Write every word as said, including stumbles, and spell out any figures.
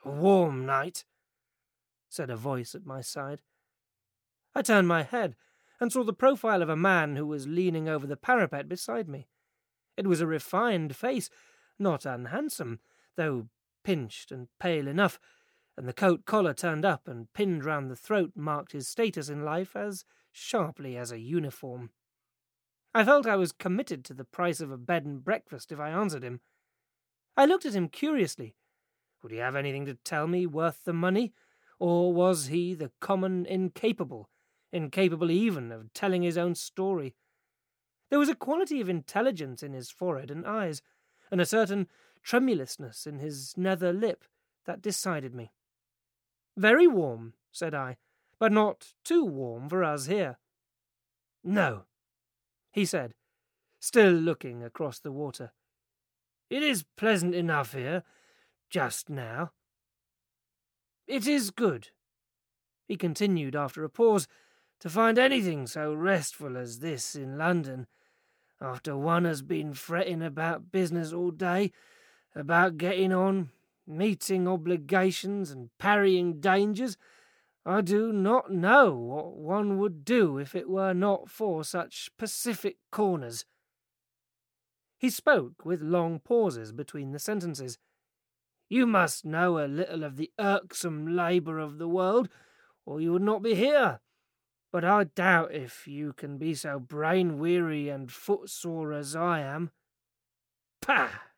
"A warm night," said a voice at my side. I turned my head and saw the profile of a man who was leaning over the parapet beside me. It was a refined face, not unhandsome, though pinched and pale enough, and the coat collar turned up and pinned round the throat marked his status in life as sharply as a uniform. I felt I was committed to the price of a bed and breakfast if I answered him. I looked at him curiously. Would he have anything to tell me worth the money, or was he the common incapable, incapable even of telling his own story? There was a quality of intelligence in his forehead and eyes, and a certain tremulousness in his nether lip that decided me. "Very warm," said I, "but not too warm for us here." "No," he said, still looking across the water. "It is pleasant enough here, just now." "It is good," he continued after a pause, "to find anything so restful as this in London, after one has been fretting about business all day, about getting on, meeting obligations and parrying dangers. I do not know what one would do if it were not for such pacific corners." He spoke with long pauses between the sentences. "You must know a little of the irksome labour of the world, or you would not be here. But I doubt if you can be so brain-weary and foot-sore as I am." "Pah!"